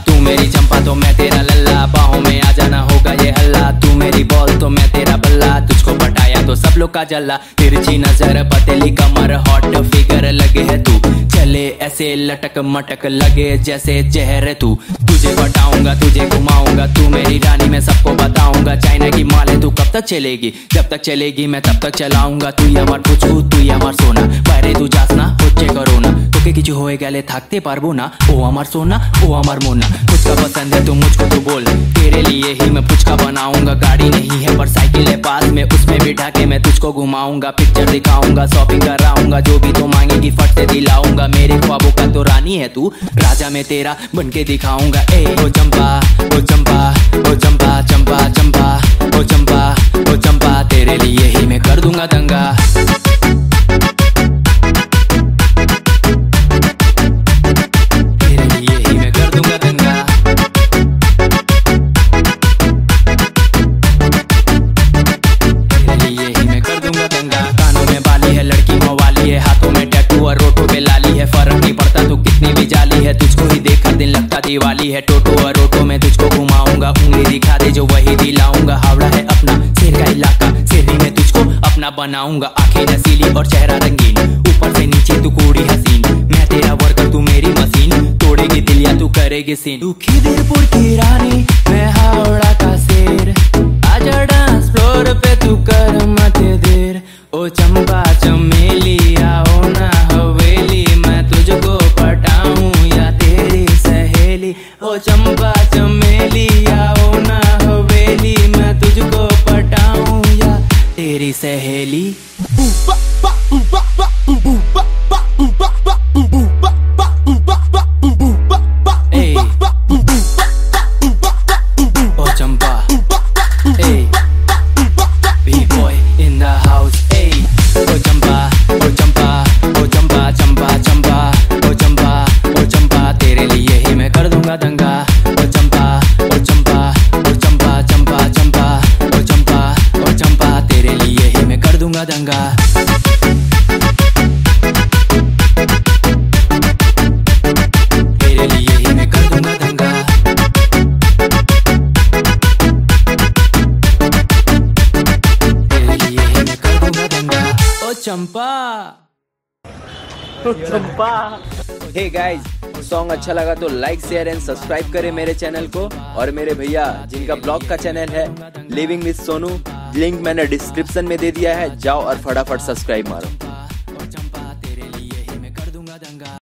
तू मेरी चंपा तो मैं तेरा लल्ला, बाहों में आ जाना होगा ये हल्ला। तू मेरी बॉल तो मैं तेरा बल्ला, तुझको पटाया तो सब लोग का जल्ला। तिरछी नजर पतली कमर हॉट फिगर लगे है तू, चले ऐसे लटक मटक लगे जैसे जहर तू। तुझे पटाऊंगा तुझे घुमाऊंगा, तू मेरी रानी मैं सबको बताऊंगा। चाइना की माल है तू कब तक चलेगी, जब तक चलेगी मैं तब तक चलाऊंगा। তুই আমার পুচু তুই আমার সোনা, বাইরে তু যাস না হচ্ছে করোনা। তোকে কিছু হয়ে গেলে থাকতে পারবো না, ও আমার সোনা ও আমার মোনা। कुछ पसंद है तो मुझको तो बोल, तेरे लिए ही मैं पुचका बनाऊंगा। गाड़ी नहीं है पर साइकिल है पास में, उसमें बिठा के मैं तुझको घुमाऊंगा। पिक्चर दिखाऊंगा शॉपिंग कराऊंगा, जो भी तो मांगेगी फट से दिलाऊंगा। मेरे ख्वाबों का तो रानी है तू, राजा मैं तेरा बन के दिखाऊंगा। ए ओ चंपा ओ चंपा ओ चंपा चंपा चंपा ओ चंपा ओ चंपा, तेरे लिए ही मैं कर दूंगा दंगा। तेरे लिए ही मैं कर दूंगा दंगा। तेरे लिए ही मैं कर दूंगा दंगा। कानों में बाली है लड़की मवाली है, हाथों में टैटू और रोटो पे लाली है। फर्क नहीं पड़ता तू कितनी भी जाली है, तुझको ही देखकर दिन लगता दिवाली है। टोटो और रोटो में तुझको घुमाऊंगा, उंगली दिखा दे जो वही दिलाऊंगा। हावड़ा है अपना शेर का इलाका, शेरी में तुझको अपना बनाऊंगा। आंखें नसीली और चेहरा रंगीन, ऊपर से नीचे तू कोड़ी हसीन। मैं तेरा वर्कर तू मेरी मशीन, तोड़ेगी दिल या तू करेगी सीन। तू खिदिरपुर की रानी मैं हावड़ा का शेर, आजा डांस फ्लोर पे तू कर मत देर। ओ चंपा चमेली आओ ना हवेली, मैं तुझको पटाऊं या तेरी सहेली। ओ चंपा चमेली आओ ना हवेली, मैं तुझको पटाऊं या तेरी सहेली। ओ चंपा B-boy in the house, ओ चंपा ओ चंपा ओ चंपा चंपा चंपा ओ चंपा ओ चंपा, तेरे लिए ही मैं कर दूंगा दंगा। ओ चंपा ओ चंपा ओ चंपा चंपा चंपा ओ चंपा ओ चंपा, तेरे लिए ही मैं कर दूंगा दंगा। तेरे लिए ही मैं कर दूंगा दंगा। तेरे लिए ही मैं कर दूंगा दंगा। ओ चंपा चंपा। हे गाइस, सॉन्ग अच्छा लगा तो लाइक शेयर एंड सब्सक्राइब करें मेरे चैनल को। और मेरे भैया जिनका ब्लॉग का चैनल है लिविंग विद सोनू, लिंक मैंने डिस्क्रिप्शन में दे दिया है, जाओ और फटाफट सब्सक्राइब मारो।